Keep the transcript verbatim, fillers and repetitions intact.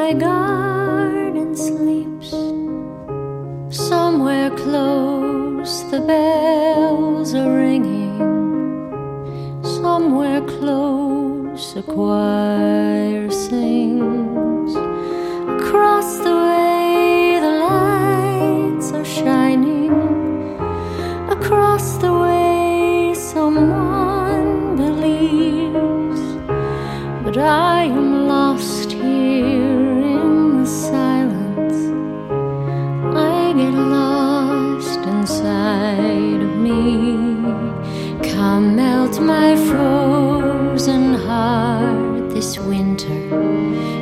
my garden sleeps. Somewhere close the bells are ringing. Somewhere close a choir sings. Across the way the lights are shining. Across the way someone believes. But I am lost here in the silence. I get lost inside of me. Come melt my frozen heart this winter.